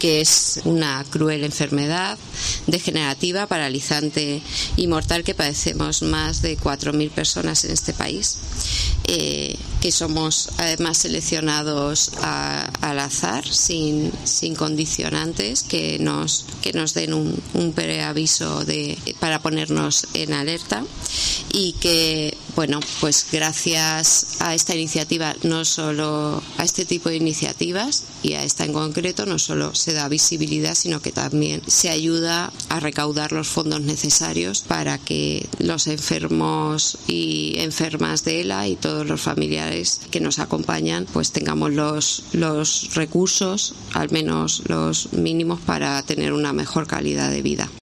que es una cruel enfermedad degenerativa, paralizante y mortal que padecemos más de 4.000 personas en este país, que somos además seleccionados al azar, sin condicionantes que nos den un preaviso para ponernos en alerta, y que, bueno, pues gracias a esta iniciativa, no solo a este tipo de iniciativas y a esta en concreto, no solo se da visibilidad, sino que también se ayuda a recaudar los fondos necesarios para que los enfermos y enfermas de ELA y todos los familiares que nos acompañan pues tengamos los recursos, al menos los mínimos, para tener una mejor calidad de vida.